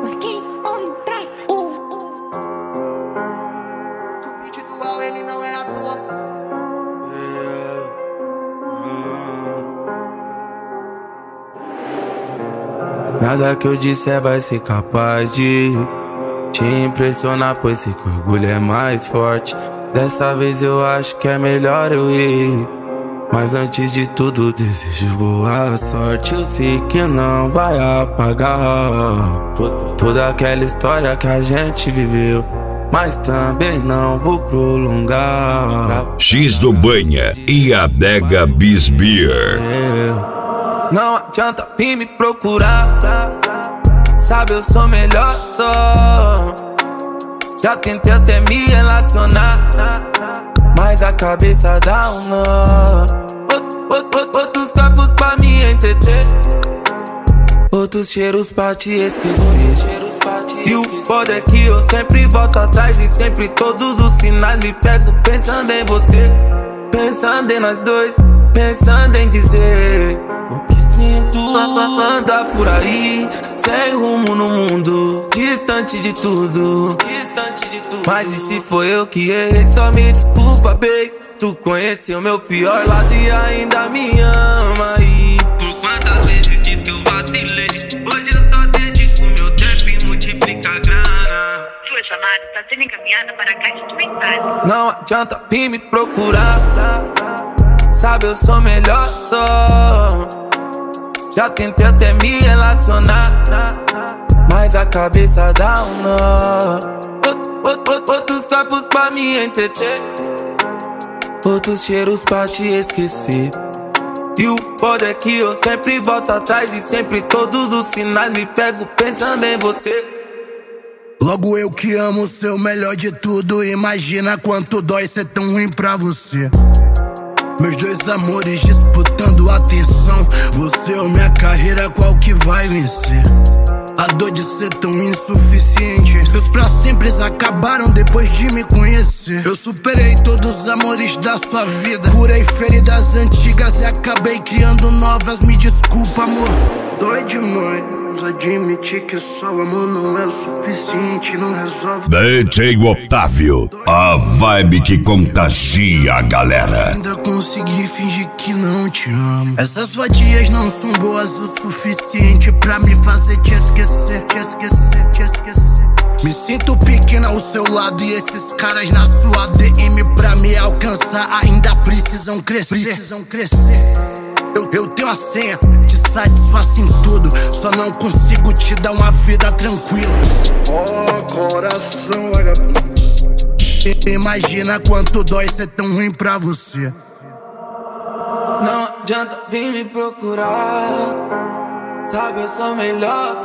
Working on track. O beat do Al, ele não é à toa. Nada que eu disser vai ser capaz de te impressionar, pois sei que o orgulho é mais forte. Dessa vez eu acho que é melhor eu ir, mas antes de tudo desejo boa sorte. Eu sei que não vai apagar toda aquela história que a gente viveu, mas também não vou prolongar. X do Banha e Adega Bis Beer. Não adianta vir me procurar, sabe eu sou melhor só. Já tentei até me relacionar, mas a cabeça dá um nó. Outros corpos pra me entreter, outros cheiros pra te esquecer. E o foda é que eu sempre volto atrás e sempre todos os sinais me pego pensando em você, pensando em nós dois, pensando em dizer o que sinto. Anda por aí, sem rumo no mundo, distante de tudo. Mas e se foi eu que errei, só me desculpa, baby. Tu conheceu meu pior lado e ainda me ama. E por quantas vezes diz que eu vacilei, hoje eu só dedico meu tempo e multiplica a grana. Sua chamada está sendo encaminhada para a caixa de mensagem. não adianta vir me procurar, sabe eu sou melhor só. Já tentei até me relacionar, mas a cabeça dá um nó. Outros corpos pra me entreter, outros cheiros pra te esquecer. E o foda é que eu sempre volto atrás e sempre todos os sinais me pego pensando em você. Logo eu que amo ser o melhor de tudo, imagina quanto dói ser tão ruim pra você. Meus dois amores disputando atenção, você ou minha carreira, qual que vai vencer? A dor de ser tão insuficiente, seus pra sempre acabaram depois de me conhecer. Eu superei todos os amores da sua vida, curei feridas antigas e acabei criando novas. Me desculpa, amor, dói demais admitir que só o amor não é o suficiente, não resolve. DJ Otávio, a vibe que contagia a galera. Ainda consegui fingir que não te amo. Essas vadias não são boas o suficiente pra me fazer te esquecer, te esquecer, te esquecer. Me sinto pequena ao seu lado e esses caras na sua DM pra me alcançar ainda precisam crescer, precisam crescer. Eu tenho a senha, te satisfaço em tudo, só não consigo te dar uma vida tranquila. Oh, coração vagabundo, imagina quanto dói ser tão ruim pra você. Não adianta vir me procurar, sabe eu sou melhor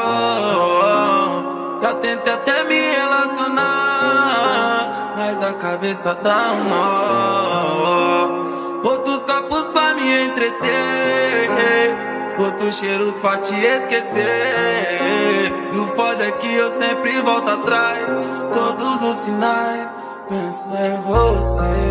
só. Já tentei até me relacionar, mas a cabeça dá um nó. Outros corpos pra me entreter, outros cheiros pra te esquecer. E o foda é que eu sempre volto atrás, todos os sinais penso em você.